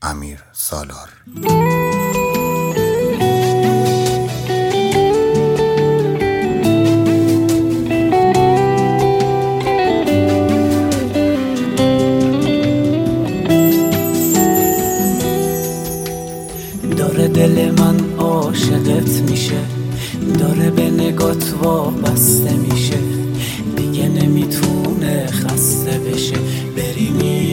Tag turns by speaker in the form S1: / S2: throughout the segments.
S1: امیر سالار.
S2: داره دل من عاشقت میشه، داره به نگات وابسته میشه، دیگه نمیتونه خسته بشه. بری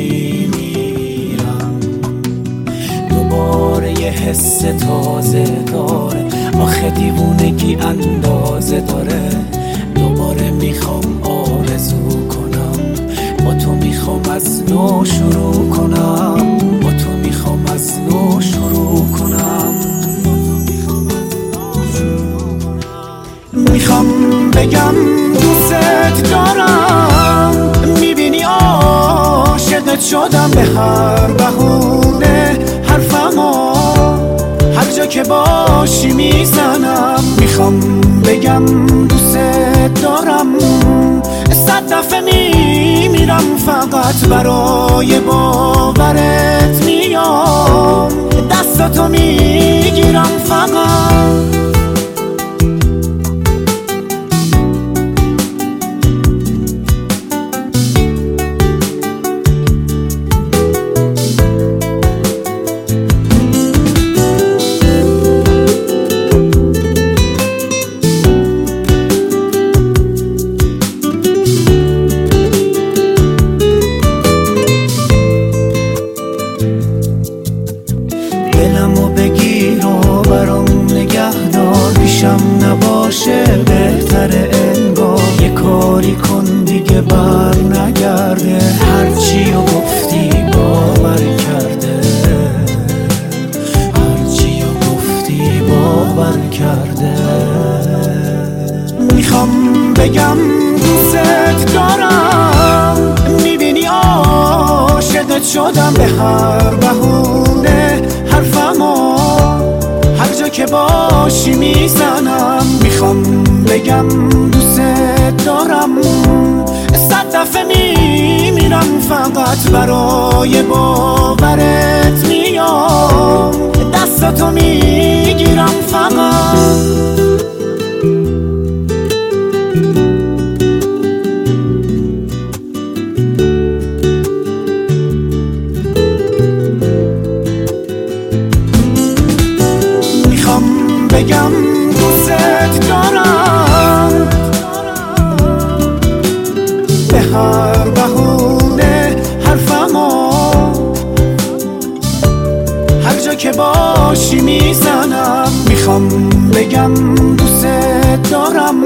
S2: میمیرم دوباره، یه حس تازه داره، آخه دیوونگی اندازه داره. دوباره میخوام آرزو کنم، با تو میخوام از نو شروع کنم، با تو میخوام از نو شروع کنم. میخوام بگم دوست دارم، میبینی عاشقت شدم، به هر بهونه حرفمو هر جا که باشی میزنم. میخوام بگم دوست دارم، 100 دفعه میمیرم فقط برای باورت میام، دستاتو میگیرم فقط. دلمو بگیر و برام نگهدار، پیشم نباشه بهتره انگار. یه کاری کن دیگه بر نگرده، هرچیو گفتی باور کرده، هرچیو گفتی باور کرده. میخوام بگم دوست دارم، میبینی عاشقت شدم، به هر بهونه حرفمو هر جا که باشی میزنم. میخوام بگم دوست دارم، 100 دفعه میمیرم فقط برای باورت میام، دستاتو میگیرم فقط. بگم دوست دارم، به هر بهونه حرفمو هر جا که باشی میزنم. میخوام بگم دوست دارم،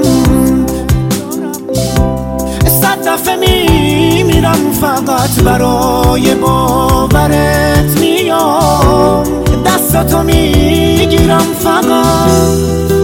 S2: 100 دفعه میمیرم فقط برای باورت میام، دستاتو میگیرم فقط.